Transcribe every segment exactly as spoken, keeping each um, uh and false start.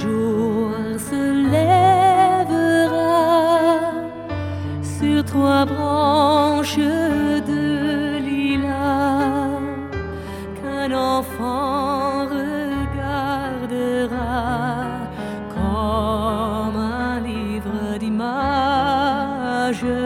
jour se lèvera sur trois branches de lilas qu'un enfant regardera comme un livre d'images.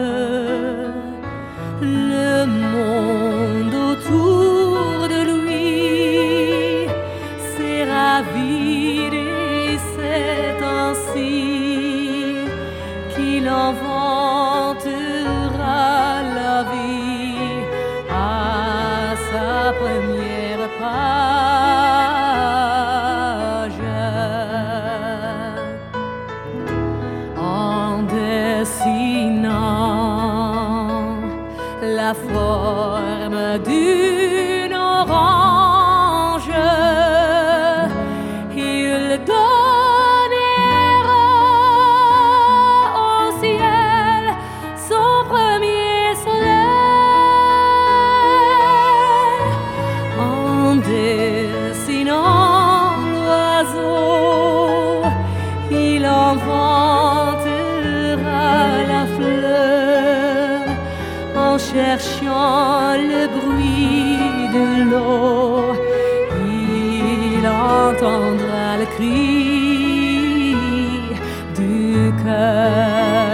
Le monde autour de lui s'est ravi. C'est ainsi qu'il inventera la vie à sa première page. En dessinant la forme d'une orange, il donne dessinant l'oiseau, il inventera la fleur. En cherchant le bruit de l'eau, il entendra le cri du cœur.